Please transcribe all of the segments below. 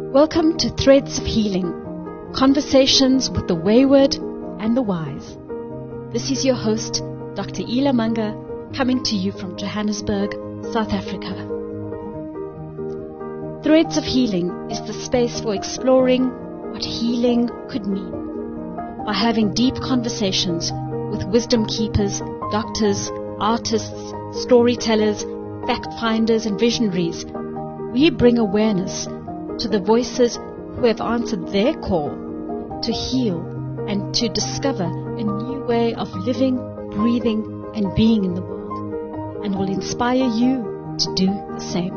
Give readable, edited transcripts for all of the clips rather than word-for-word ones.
Welcome to Threads of Healing, conversations with the wayward and the wise. This is your host, Dr. Ila Manga, coming to you from Johannesburg, South Africa. Threads of Healing is the space for exploring what healing could mean by having deep conversations with wisdom keepers, doctors, artists, storytellers, fact finders and visionaries. We bring awareness to the voices who have answered their call to heal and to discover a new way of living, breathing, and being in the world, and will inspire you to do the same.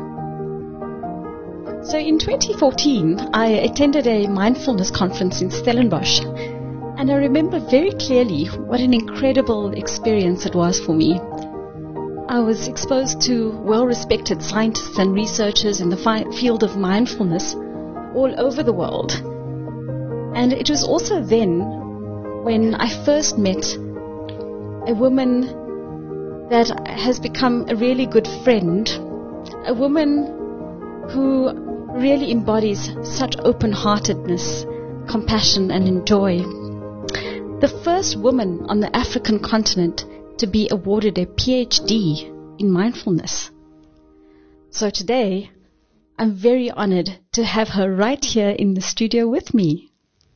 So in 2014, I attended a mindfulness conference in Stellenbosch, and I remember very clearly what an incredible experience it was for me. I was exposed to well-respected scientists and researchers in the field of mindfulness all over the world. And it was also then when I first met a woman that has become a really good friend, a woman who really embodies such open-heartedness, compassion, and joy. The first woman on the African continent to be awarded a PhD in mindfulness. So today, I'm very honored to have her right here in the studio with me.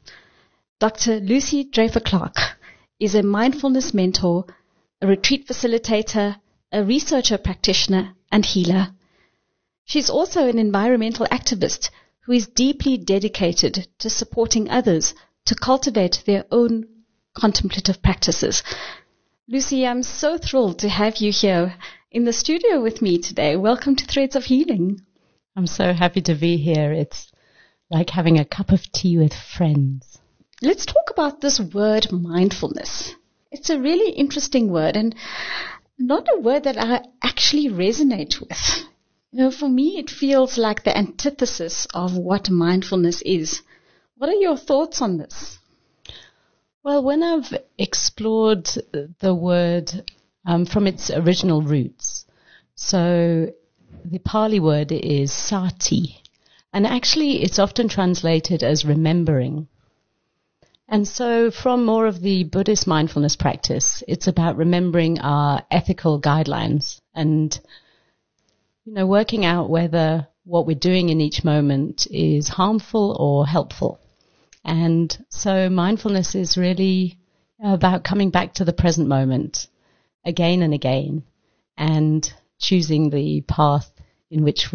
Dr. Lucy Draper-Clark is a mindfulness mentor, a retreat facilitator, a researcher practitioner, and healer. She's also an environmental activist who is deeply dedicated to supporting others to cultivate their own contemplative practices. Lucy, I'm so thrilled to have you here in the studio with me today. Welcome to Threads of Healing. I'm so happy to be here. It's like having a cup of tea with friends. Let's talk about this word mindfulness. It's a really interesting word and not a word that I actually resonate with. You know, for me, it feels like the antithesis of what mindfulness is. What are your thoughts on this? Well, when I've explored the word from its original roots, so the Pali word is sati, and actually it's often translated as remembering. And so from more of the Buddhist mindfulness practice, it's about remembering our ethical guidelines and, you know, working out whether what we're doing in each moment is harmful or helpful. And so mindfulness is really about coming back to the present moment again and again and choosing the path in which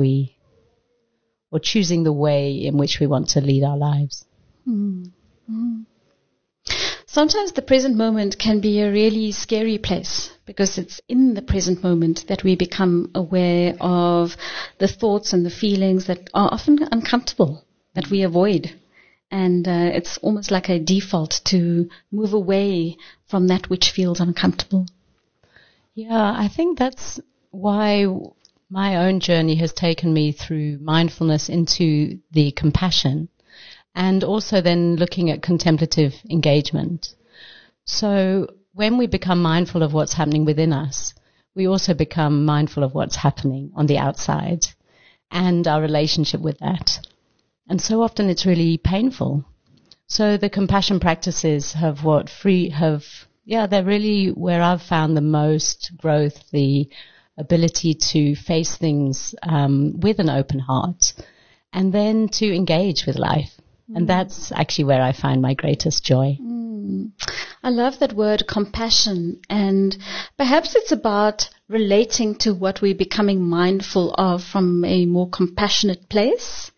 or choosing the way in which we want to lead our lives. Mm-hmm. Sometimes the present moment can be a really scary place because it's in the present moment that we become aware of the thoughts and the feelings that are often uncomfortable, that we avoid. And it's almost like a default to move away from that which feels uncomfortable. Yeah, I think that's why my own journey has taken me through mindfulness into the compassion and also then looking at contemplative engagement. So when we become mindful of what's happening within us, we also become mindful of what's happening on the outside and our relationship with that. And so often it's really painful. So the compassion practices they're really where I've found the most growth, the ability to face things with an open heart and then to engage with life. And that's actually where I find my greatest joy. I love that word, compassion. And perhaps it's about relating to what we're becoming mindful of from a more compassionate place.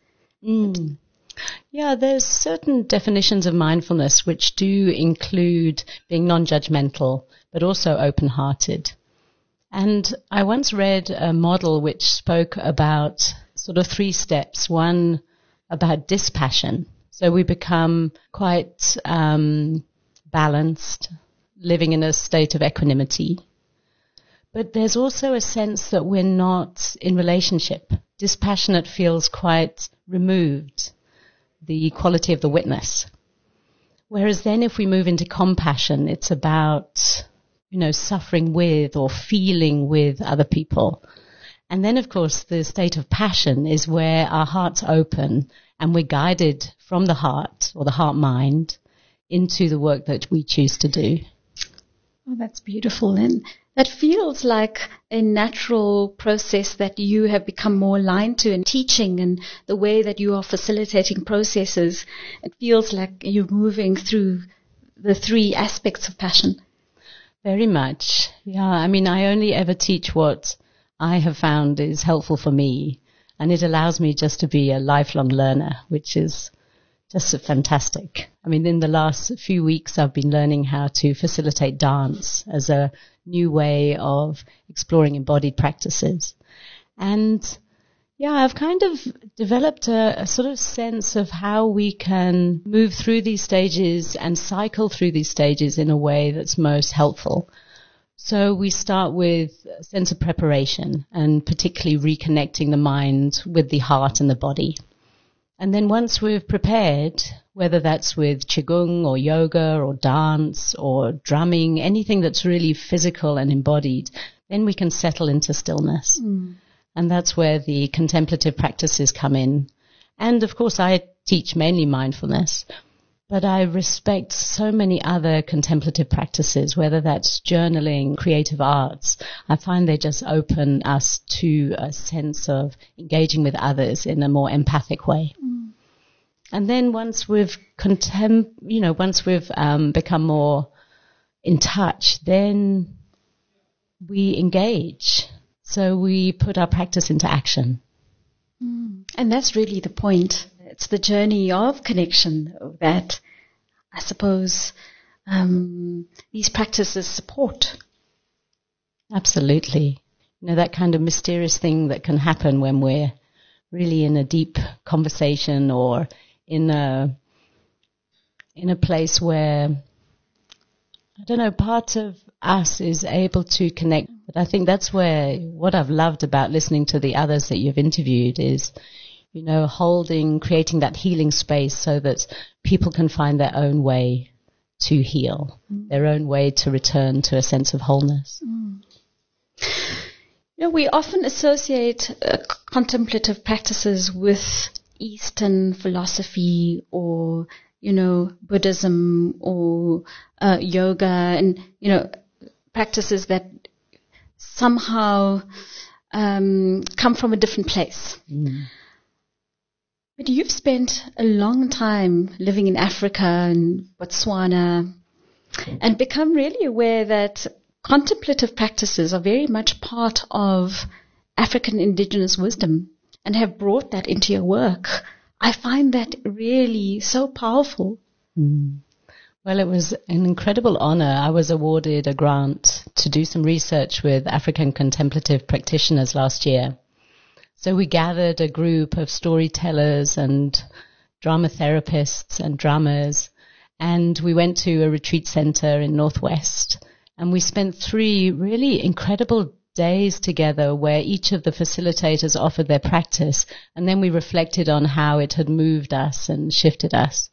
Yeah, there's certain definitions of mindfulness which do include being non-judgmental, but also open-hearted. And I once read a model which spoke about sort of 3 steps. One about dispassion. So we become quite balanced, living in a state of equanimity. But there's also a sense that we're not in relationship. Dispassionate feels quite removed, the quality of the witness. Whereas then if we move into compassion, it's about, you know, suffering with or feeling with other people. And then, of course, the state of passion is where our hearts open and we're guided from the heart or the heart-mind into the work that we choose to do. Oh, that's beautiful. And that feels like a natural process that you have become more aligned to in teaching and the way that you are facilitating processes. It feels like you're moving through the three aspects of passion. Very much. Yeah, I mean, I only ever teach what I have found is helpful for me, and it allows me just to be a lifelong learner, which is just fantastic. I mean, in the last few weeks, I've been learning how to facilitate dance as a new way of exploring embodied practices. And yeah, I've kind of developed a sort of sense of how we can move through these stages and cycle through these stages in a way that's most helpful. So we start with a sense of preparation and particularly reconnecting the mind with the heart and the body. And then once we've prepared, whether that's with Qigong or yoga or dance or drumming, anything that's really physical and embodied, then we can settle into stillness. And that's where the contemplative practices come in. And of course, I teach mainly mindfulness, but I respect so many other contemplative practices, whether that's journaling, creative arts. I find they just open us to a sense of engaging with others in a more empathic way. And then once we've become more in touch, then we engage. So we put our practice into action. And that's really the point. It's the journey of connection that I suppose these practices support. Absolutely. You know, that kind of mysterious thing that can happen when we're really in a deep conversation or in a place where, I don't know, part of us is able to connect. But I think that's where what I've loved about listening to the others that you've interviewed is, you know, creating that healing space so that people can find their own way to heal, their own way to return to a sense of wholeness. You know, we often associate contemplative practices with Eastern philosophy or, you know, Buddhism or yoga and, you know, practices that somehow come from a different place. But you've spent a long time living in Africa and Botswana and become really aware that contemplative practices are very much part of African indigenous wisdom and have brought that into your work. I find that really so powerful. Well, it was an incredible honor. I was awarded a grant to do some research with African contemplative practitioners last year. So we gathered a group of storytellers and drama therapists and drummers, and we went to a retreat center in Northwest, and we spent 3 really incredible days together where each of the facilitators offered their practice, and then we reflected on how it had moved us and shifted us.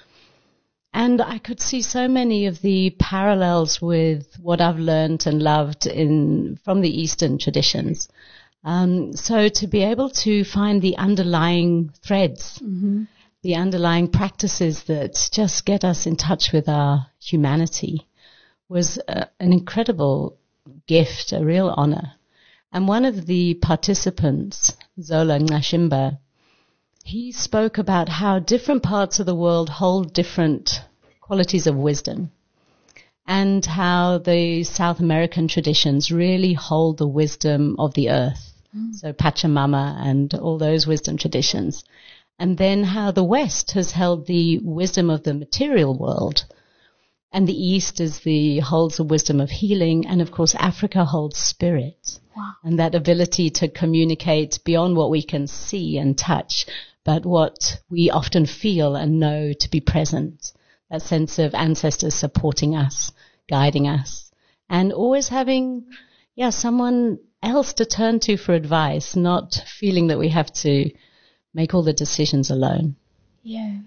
And I could see so many of the parallels with what I've learned and loved from the Eastern traditions. So to be able to find the underlying threads, the underlying practices that just get us in touch with our humanity was an incredible gift, a real honor. And one of the participants, Zola Ngashimba, he spoke about how different parts of the world hold different qualities of wisdom and how the South American traditions really hold the wisdom of the earth. So Pachamama and all those wisdom traditions. And then how the West has held the wisdom of the material world. And the East holds the wisdom of healing. And of course, Africa holds spirit. Wow. And that ability to communicate beyond what we can see and touch, but what we often feel and know to be present. That sense of ancestors supporting us, guiding us, and always having, someone else to turn to for advice, not feeling that we have to make all the decisions alone. Yeah.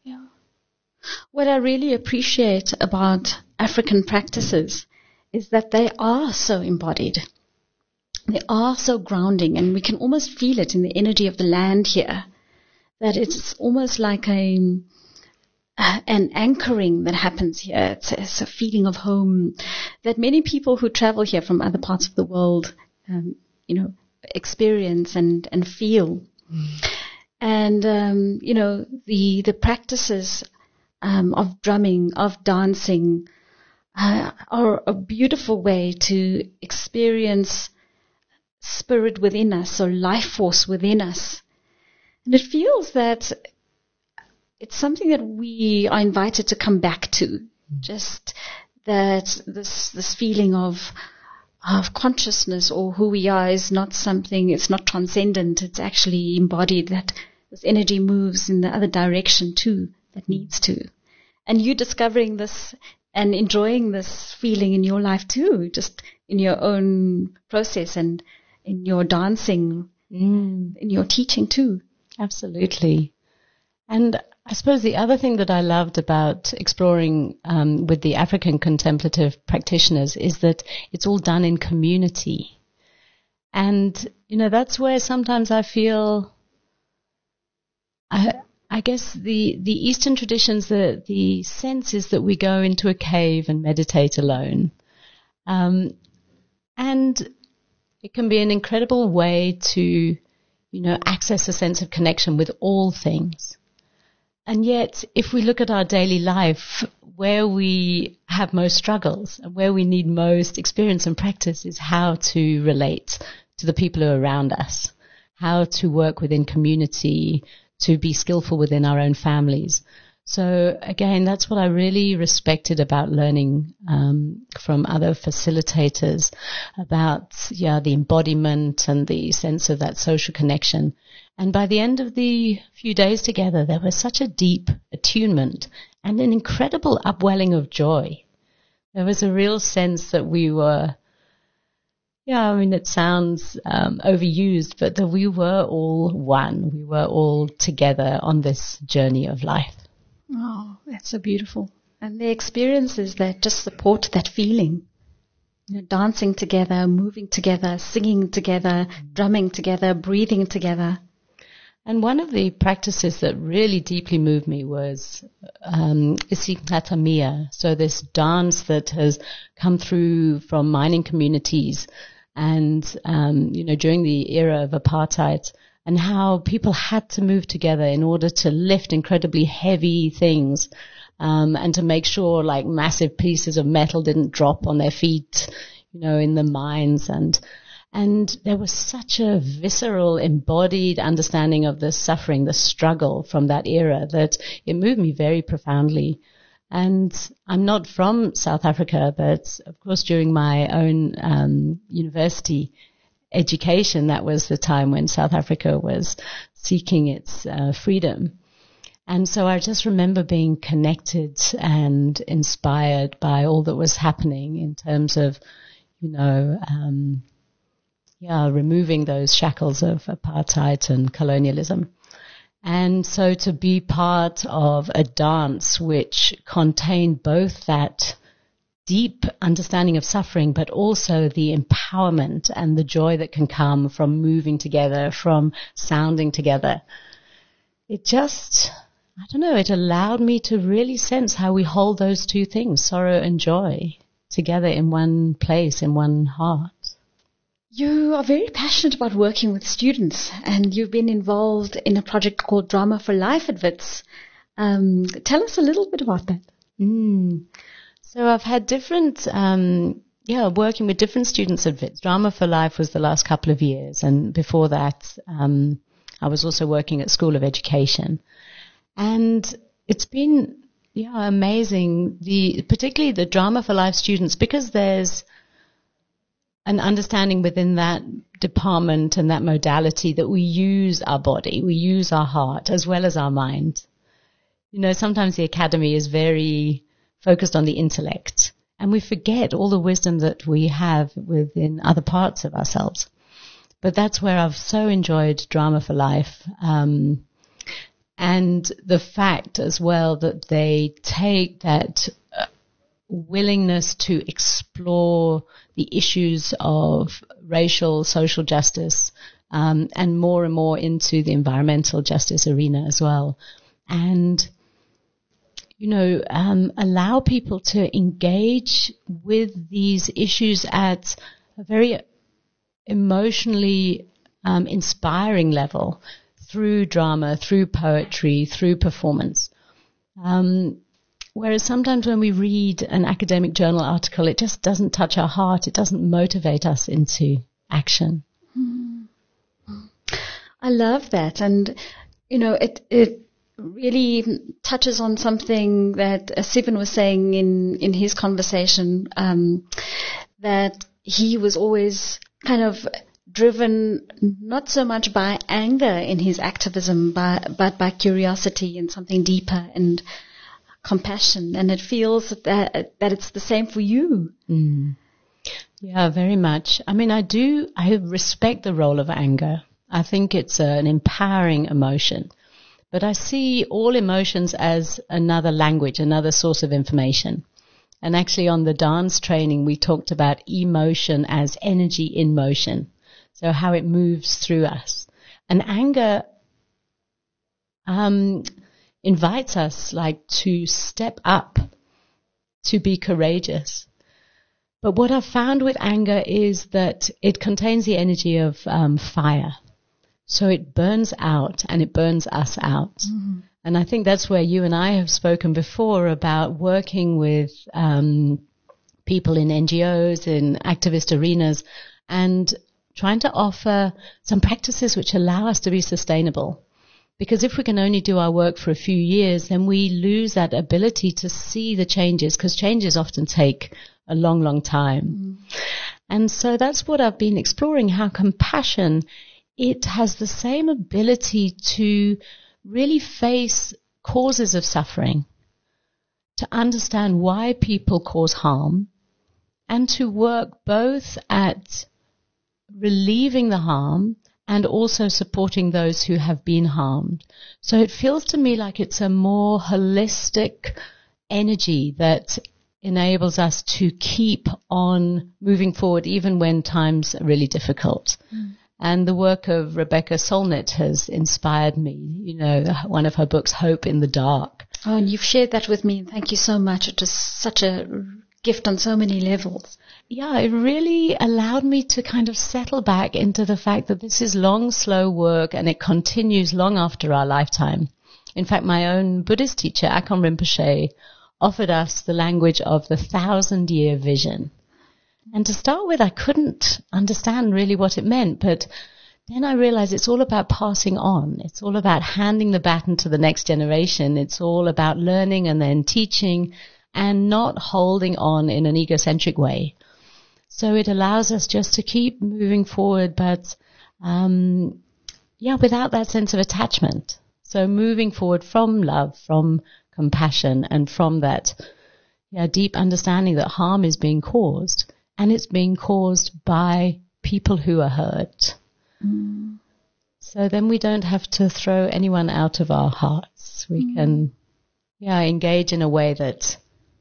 What I really appreciate about African practices is that they are so embodied. they are so grounding, and we can almost feel it in the energy of the land here, that it's almost like an anchoring that happens here. It's a feeling of home that many people who travel here from other parts of the world, experience and feel. And, the practices of drumming, of dancing, are a beautiful way to experience spirit within us, or life force within us. And it feels that it's something that we are invited to come back to. Just that this feeling of consciousness, or who we are, is not something, it's not transcendent, it's actually embodied, that this energy moves in the other direction too, that needs to. And you discovering this and enjoying this feeling in your life too, just in your own process and in your dancing, in your teaching too. Absolutely. And I suppose the other thing that I loved about exploring with the African contemplative practitioners is that it's all done in community. And, that's where sometimes I feel, I guess the Eastern traditions, the sense is that we go into a cave and meditate alone. And it can be an incredible way to, access a sense of connection with all things. And yet, if we look at our daily life, where we have most struggles and where we need most experience and practice is how to relate to the people who are around us, how to work within community, to be skillful within our own families. So again, that's what I really respected about learning from other facilitators about, the embodiment and the sense of that social connection. And by the end of the few days together, there was such a deep attunement and an incredible upwelling of joy. There was a real sense that we were, it sounds overused, but that we were all one. We were all together on this journey of life. Oh, that's so beautiful. And the experiences that just support that feeling. Dancing together, moving together, singing together, drumming together, breathing together. And one of the practices that really deeply moved me was Isicathamiya. So this dance that has come through from mining communities and, during the era of apartheid, and how people had to move together in order to lift incredibly heavy things, and to make sure like massive pieces of metal didn't drop on their feet, in the mines. And there was such a visceral, embodied understanding of the suffering, the struggle from that era, that it moved me very profoundly. And I'm not from South Africa, but of course during my own university education, that was the time when South Africa was seeking its freedom. And so I just remember being connected and inspired by all that was happening in terms of, removing those shackles of apartheid and colonialism. And so to be part of a dance which contained both that deep understanding of suffering, but also the empowerment and the joy that can come from moving together, from sounding together. It just, it allowed me to really sense how we hold those two things, sorrow and joy, together in one place, in one heart. You are very passionate about working with students, and you've been involved in a project called Drama for Life at WITS. Tell us a little bit about that. So I've had different, working with different students at WITS. Drama for Life was the last couple of years, and before that, I was also working at School of Education. And it's been, amazing, particularly the Drama for Life students, because there's an understanding within that department and that modality that we use our body, we use our heart as well as our mind. Sometimes the academy is very focused on the intellect, and we forget all the wisdom that we have within other parts of ourselves. But that's where I've so enjoyed Drama for Life, and the fact as well that they take that willingness to explore the issues of racial, social justice, and more into the environmental justice arena as well. And, allow people to engage with these issues at a very emotionally inspiring level through drama, through poetry, through performance. Whereas sometimes when we read an academic journal article, it just doesn't touch our heart. It doesn't motivate us into action. I love that. And, it really touches on something that Sivan was saying in his conversation, that he was always kind of driven not so much by anger in his activism, but by curiosity and something deeper and compassion. And it feels that it's the same for you. Yeah, very much. I mean, I respect the role of anger. I think it's an empowering emotion. But I see all emotions as another language, another source of information. And actually on the dance training, we talked about emotion as energy in motion. So how it moves through us. And anger invites us to step up, to be courageous. But what I've found with anger is that it contains the energy of fire. So it burns out and it burns us out. Mm-hmm. And I think that's where you and I have spoken before about working with people in NGOs, in activist arenas, and trying to offer some practices which allow us to be sustainable. Because if we can only do our work for a few years, then we lose that ability to see the changes, because changes often take a long, long time. Mm. And so that's what I've been exploring, how compassion, it has the same ability to really face causes of suffering, to understand why people cause harm, and to work both at relieving the harm and also supporting those who have been harmed. So it feels to me like it's a more holistic energy that enables us to keep on moving forward even when times are really difficult. Mm. And the work of Rebecca Solnit has inspired me, one of her books, Hope in the Dark. Oh, and you've shared that with me. Thank you so much. It was such a gift on so many levels. Yeah, it really allowed me to kind of settle back into the fact that this is long, slow work and it continues long after our lifetime. In fact, my own Buddhist teacher, Akon Rinpoche, offered us the language of the 1,000-year vision. And to start with, I couldn't understand really what it meant, but then I realized it's all about passing on. It's all about handing the baton to the next generation. It's all about learning and then teaching and not holding on in an egocentric way. So it allows us just to keep moving forward, but without that sense of attachment. So moving forward from love, from compassion, and from that deep understanding that harm is being caused. And it's being caused by people who are hurt. Mm. So then we don't have to throw anyone out of our hearts. We can engage in a way that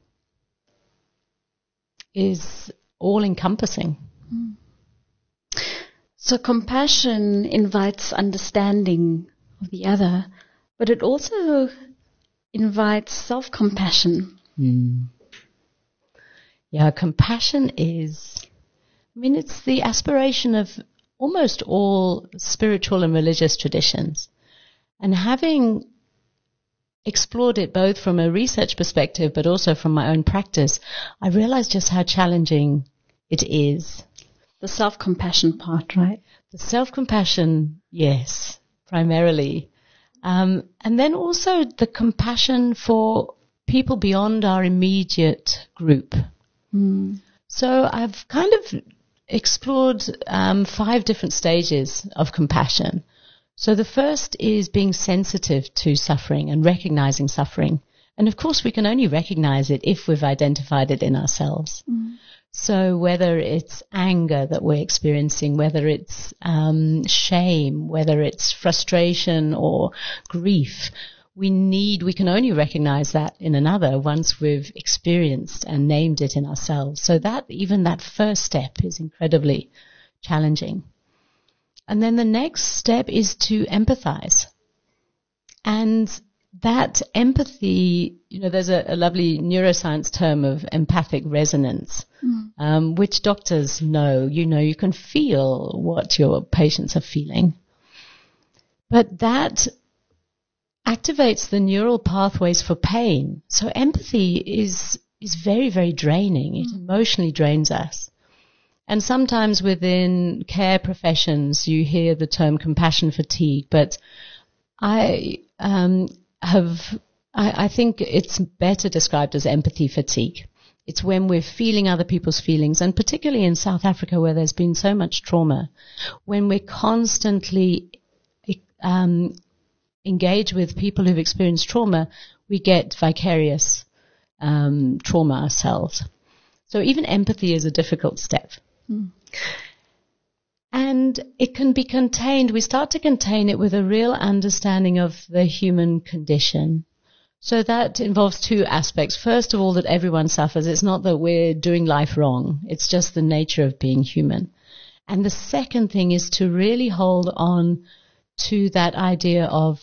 is all-encompassing. Mm. So compassion invites understanding of the other, but it also invites self-compassion. Mm. Yeah, compassion it's the aspiration of almost all spiritual and religious traditions. And having explored it both from a research perspective but also from my own practice, I realized just how challenging it is. The self-compassion part, right? The self-compassion, yes, primarily. And then also the compassion for people beyond our immediate group. Mm. So I've kind of explored 5 different stages of compassion. So the first is being sensitive to suffering and recognizing suffering. And of course we can only recognize it if we've identified it in ourselves. Mm. So whether it's anger that we're experiencing, whether it's shame, whether it's frustration or grief, we can only recognize that in another once we've experienced and named it in ourselves. So that, even that first step is incredibly challenging. And then the next step is to empathize. And that empathy, there's a lovely neuroscience term of empathic resonance, which doctors know. You can feel what your patients are feeling. But that activates the neural pathways for pain. So empathy is very, very draining. It emotionally drains us. And sometimes within care professions, you hear the term compassion fatigue, but I think it's better described as empathy fatigue. It's when we're feeling other people's feelings, and particularly in South Africa where there's been so much trauma, when we're constantly engage with people who've experienced trauma, we get vicarious trauma ourselves. So even empathy is a difficult step. And it can be contained. We start to contain it with a real understanding of the human condition. So that involves two aspects. First of all, that everyone suffers. It's not that we're doing life wrong. It's just the nature of being human. And the second thing is to really hold on to that idea of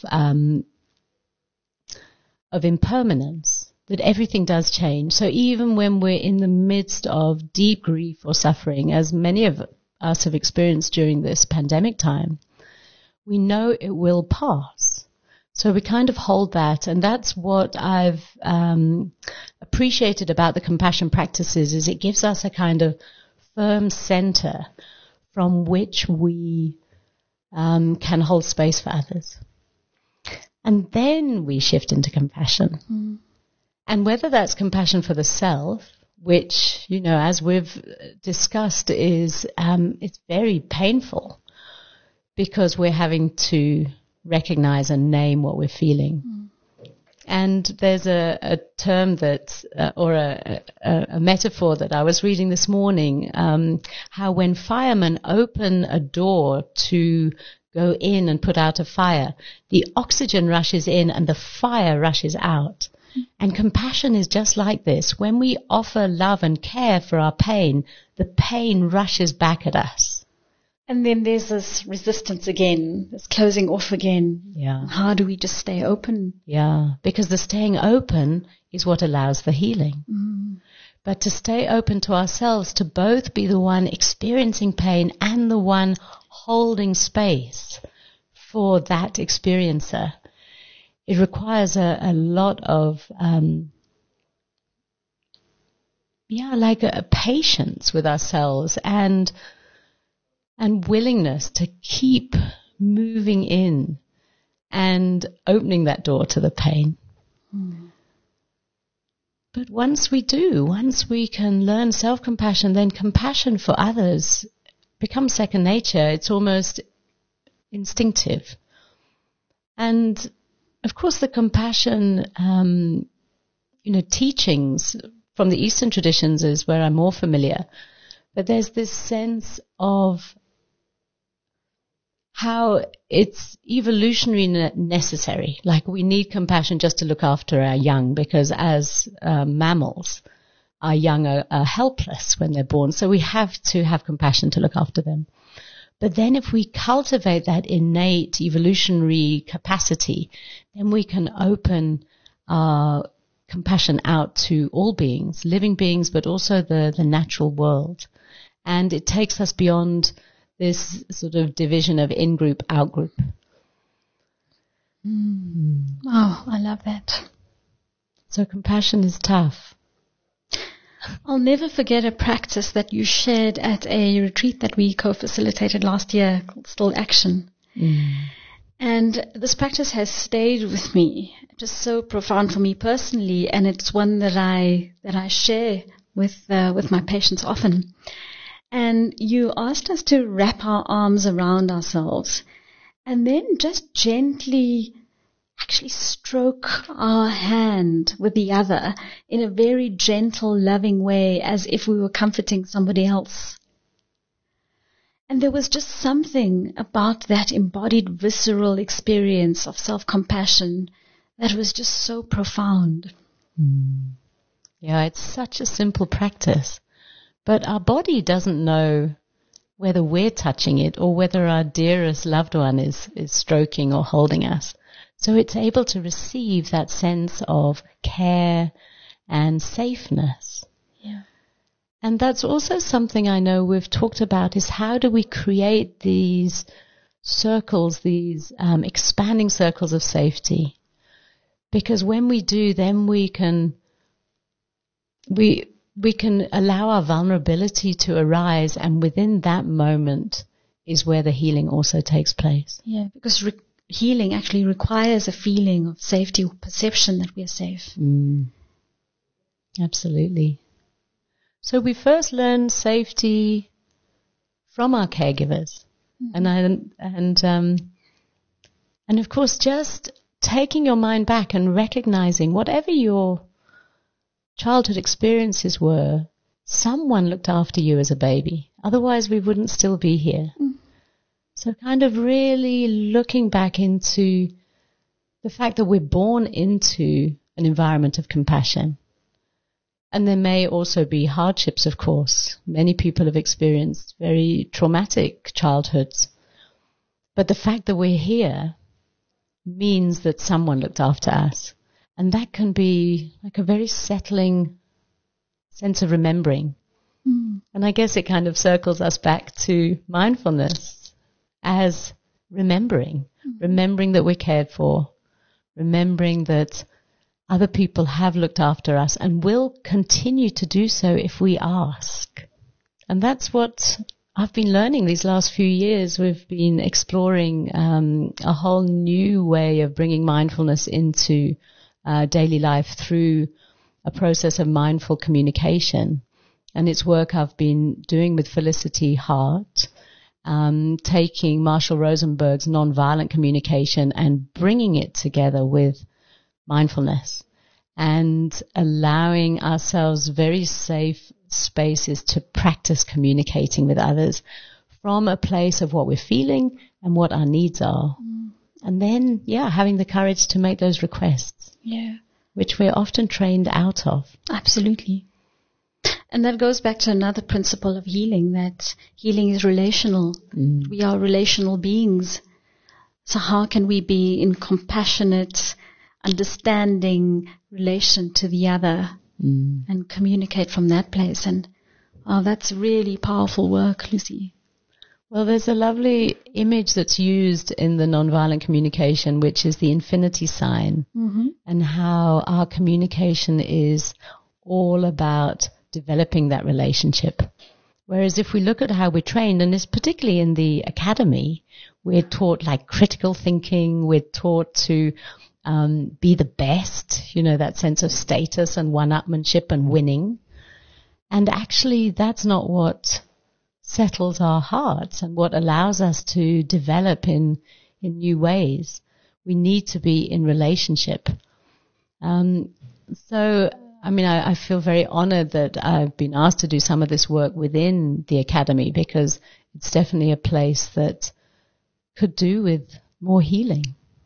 impermanence, that everything does change. So even when we're in the midst of deep grief or suffering, as many of us have experienced during this pandemic time, we know it will pass. So we kind of hold that, and that's what I've appreciated about the compassion practices, is it gives us a kind of firm center from which we can hold space for others. And then we shift into compassion. And whether that's compassion for the self, which, as we've discussed, is it's very painful because we're having to recognize and name what we're feeling. And there's a term that, or a metaphor that I was reading this morning, how when firemen open a door to go in and put out a fire, the oxygen rushes in and the fire rushes out. And compassion is just like this. When we offer love and care for our pain, the pain rushes back at us. And then there's this resistance again, this closing off again. Yeah. How do we just stay open? Yeah, because the staying open is what allows the healing. But to stay open to ourselves, to both be the one experiencing pain and the one holding space for that experiencer, it requires a lot of, a patience with ourselves and willingness to keep moving in and opening that door to the pain. But once we can learn self-compassion, then compassion for others becomes second nature. It's almost instinctive. And of course, the compassion, teachings from the Eastern traditions is where I'm more familiar. But there's this sense of how it's evolutionary necessary. Like we need compassion just to look after our young, because as mammals, our young are helpless when they're born. So we have to have compassion to look after them. But then if we cultivate that innate evolutionary capacity, then we can open our compassion out to all beings, living beings, but also the natural world. And it takes us beyond this sort of division of in-group, out-group. Oh, I love that. So compassion is tough. I'll never forget a practice that you shared at a retreat that we co-facilitated last year called Still Action. And this practice has stayed with me, just so profound for me personally, and it's one that I share with my patients often. And you asked us to wrap our arms around ourselves and then just gently actually stroke our hand with the other in a very gentle, loving way, as if we were comforting somebody else. And there was just something about that embodied, visceral experience of self-compassion that was just so profound. Yeah, it's such a simple practice. But our body doesn't know whether we're touching it or whether our dearest loved one is stroking or holding us. So it's able to receive that sense of care and safeness. Yeah. And that's also something I know we've talked about, is how do we create these circles, these expanding circles of safety? Because when we do, then we can allow our vulnerability to arise, and within that moment is where the healing also takes place. Yeah, because healing actually requires a feeling of safety or perception that we are safe. Absolutely. So we first learn safety from our caregivers, and of course, just taking your mind back and recognizing whatever your childhood experiences were, someone looked after you as a baby. Otherwise, we wouldn't still be here. So kind of really looking back into the fact that we're born into an environment of compassion. And there may also be hardships, of course. Many people have experienced very traumatic childhoods. But the fact that we're here means that someone looked after us. And that can be like a very settling sense of remembering. And I guess it kind of circles us back to mindfulness as remembering. Remembering that we're cared for. Remembering that other people have looked after us and will continue to do so if we ask. And that's what I've been learning these last few years. We've been exploring a whole new way of bringing mindfulness into daily life through a process of mindful communication. And it's work I've been doing with Felicity Hart, taking Marshall Rosenberg's nonviolent communication and bringing it together with mindfulness and allowing ourselves very safe spaces to practice communicating with others from a place of what we're feeling and what our needs are. And then, having the courage to make those requests. Yeah. Which we're often trained out of. Absolutely. And that goes back to another principle of healing, that healing is relational. We are relational beings. So how can we be in compassionate, understanding relation to the other and communicate from that place? And that's really powerful work, Lucy. Well, there's a lovely image that's used in the nonviolent communication, which is the infinity sign, and how our communication is all about developing that relationship. Whereas if we look at how we're trained, and it's particularly in the academy, we're taught like critical thinking, we're taught to be the best, that sense of status and one-upmanship and winning. And actually that's not what settles our hearts and what allows us to develop in new ways. We need to be in relationship. So, I feel very honored that I've been asked to do some of this work within the academy, because it's definitely a place that could do with more healing.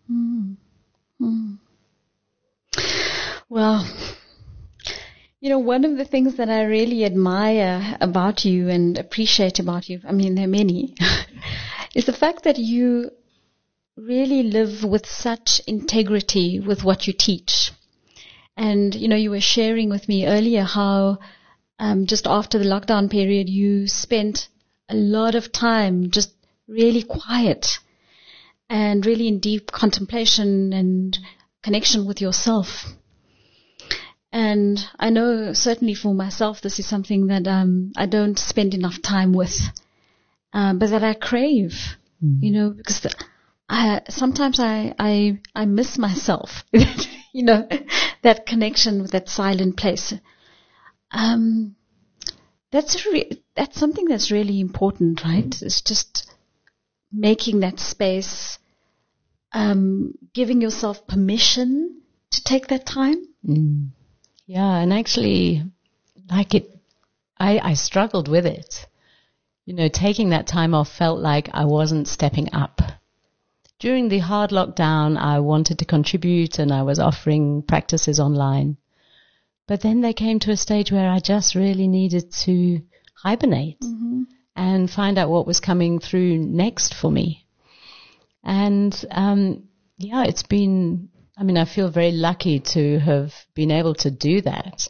Well, one of the things that I really admire about you and appreciate about you, there are many, is the fact that you really live with such integrity with what you teach. And, you were sharing with me earlier how just after the lockdown period, you spent a lot of time just really quiet and really in deep contemplation and connection with yourself. And I know certainly for myself, this is something that I don't spend enough time with, but that I crave, because sometimes I miss myself, that connection with that silent place. That's something that's really important, right? It's just making that space, giving yourself permission to take that time. Yeah, and actually, I struggled with it. Taking that time off felt like I wasn't stepping up during the hard lockdown, I wanted to contribute and I was offering practices online. But then they came to a stage where I just really needed to hibernate and find out what was coming through next for me. And, it's been, I feel very lucky to have been able to do that.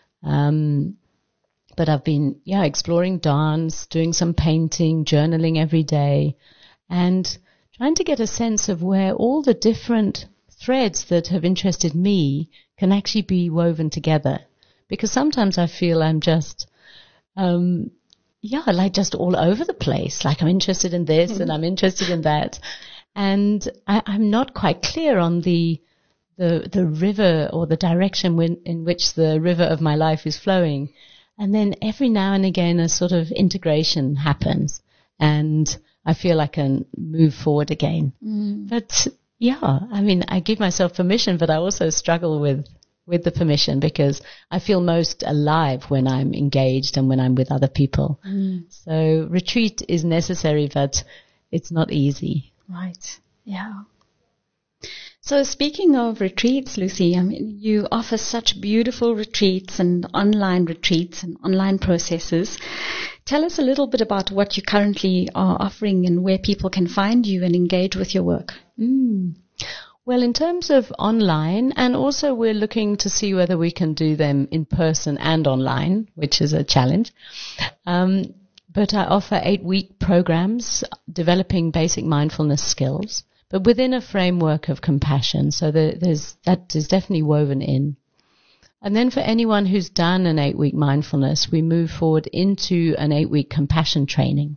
But I've been, exploring dance, doing some painting, journaling every day, and trying to get a sense of where all the different threads that have interested me can actually be woven together. Because sometimes I feel I'm just, just all over the place. Like I'm interested in this and I'm interested in that. And I'm not quite clear on the river or the direction in which the river of my life is flowing. And then every now and again a sort of integration happens and I feel I can move forward again. But I give myself permission, but I also struggle with the permission because I feel most alive when I'm engaged and when I'm with other people. So retreat is necessary, but it's not easy. Right. Yeah. So speaking of retreats, Lucy, you offer such beautiful retreats and online processes. Tell us a little bit about what you currently are offering and where people can find you and engage with your work. Well, in terms of online, and also we're looking to see whether we can do them in person and online, which is a challenge. But I offer 8-week programs developing basic mindfulness skills, but within a framework of compassion. So that is definitely woven in. And then for anyone who's done an 8-week mindfulness, we move forward into an 8-week compassion training.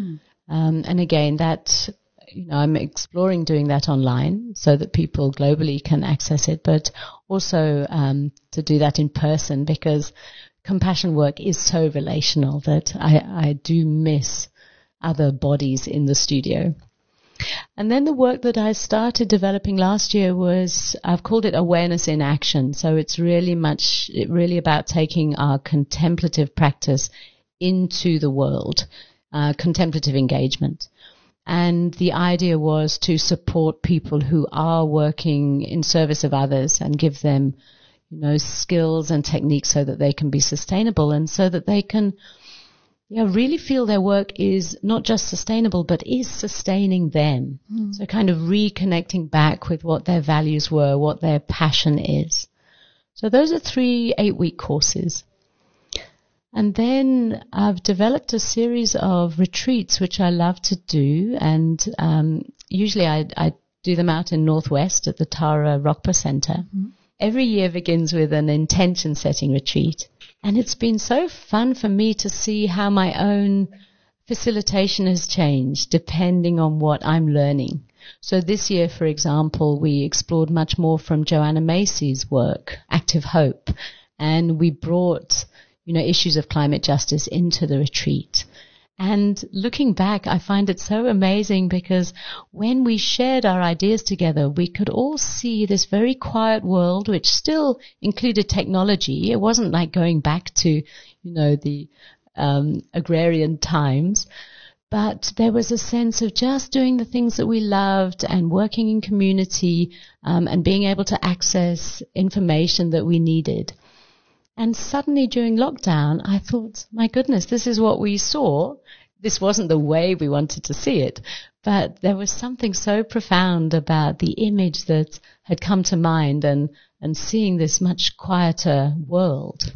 And again, that, I'm exploring doing that online so that people globally can access it, but also to do that in person because compassion work is so relational that I do miss other bodies in the studio. And then the work that I started developing last year I've called it awareness in action. So it's really about taking our contemplative practice into the world, contemplative engagement. And the idea was to support people who are working in service of others and give them, skills and techniques so that they can be sustainable and so that they can really feel their work is not just sustainable, but is sustaining them. So kind of reconnecting back with what their values were, what their passion is. So those are 3 8-week courses. And then I've developed a series of retreats, which I love to do. And usually I do them out in Northwest at the Tara Rockpa Center. Every year begins with an intention setting retreat. And it's been so fun for me to see how my own facilitation has changed depending on what I'm learning. So this year, for example, we explored much more from Joanna Macy's work, Active Hope, and we brought, issues of climate justice into the retreat. And looking back, I find it so amazing because when we shared our ideas together, we could all see this very quiet world, which still included technology. It wasn't like going back to, the agrarian times, but there was a sense of just doing the things that we loved and working in community, and being able to access information that we needed. And suddenly during lockdown, I thought, my goodness, this is what we saw. This wasn't the way we wanted to see it, but there was something so profound about the image that had come to mind and seeing this much quieter world.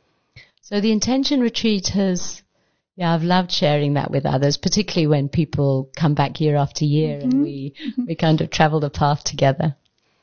So the intention retreat I've loved sharing that with others, particularly when people come back year after year and we kind of travel the path together.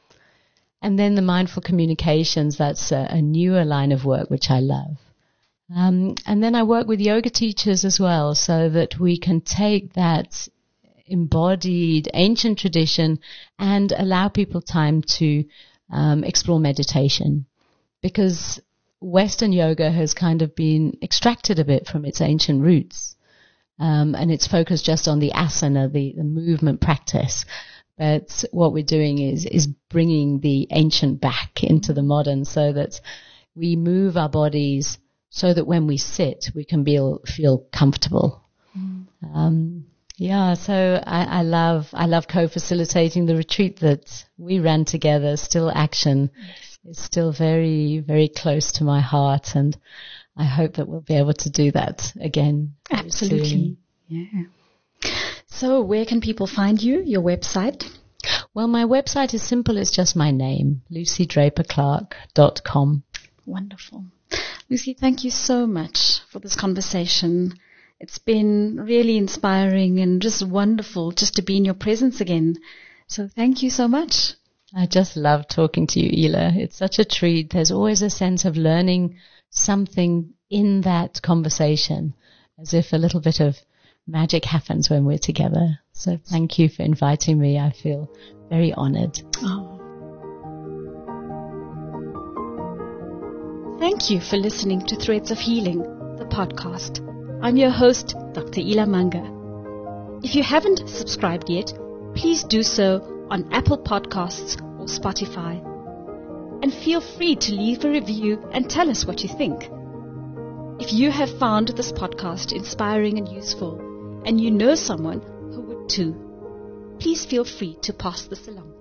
And then the mindful communications, that's a newer line of work, which I love. And then I work with yoga teachers as well so that we can take that embodied ancient tradition and allow people time to explore meditation. Because Western yoga has kind of been extracted a bit from its ancient roots. And it's focused just on the asana, the movement practice. But what we're doing is bringing the ancient back into the modern so that we move our bodies so that when we sit, we can feel comfortable. Yeah, so I love co-facilitating the retreat that we ran together. Still Action is still very, very close to my heart, and I hope that we'll be able to do that again. Absolutely. Yeah. So where can people find you, your website? Well, my website is simple. It's just my name, lucydraperclark.com. Wonderful. Lucy, thank you so much for this conversation. It's been really inspiring and just wonderful just to be in your presence again. So thank you so much. I just love talking to you, Ela. It's such a treat. There's always a sense of learning something in that conversation, as if a little bit of magic happens when we're together. So thank you for inviting me. I feel very honored. Oh. Thank you for listening to Threads of Healing, the podcast. I'm your host, Dr. Ela Manga. If you haven't subscribed yet, please do so on Apple Podcasts or Spotify. And feel free to leave a review and tell us what you think. If you have found this podcast inspiring and useful, and you know someone who would too, please feel free to pass this along.